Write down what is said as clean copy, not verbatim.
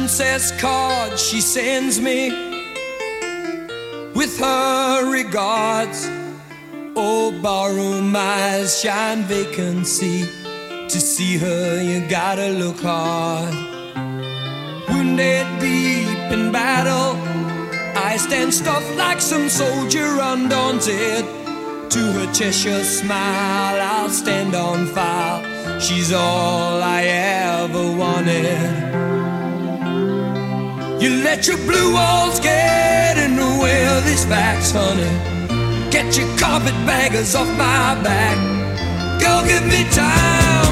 princess card she sends me with her regards. Oh, borrow my shine vacancy. To see her, you gotta look hard. Wounded deep in battle, I stand stuffed like some soldier undaunted. To her Cheshire smile, I'll stand on file. She's all I ever wanted. You let your blue walls get in the way of these facts, honey. Get your carpetbaggers off my back. Girl, give me time.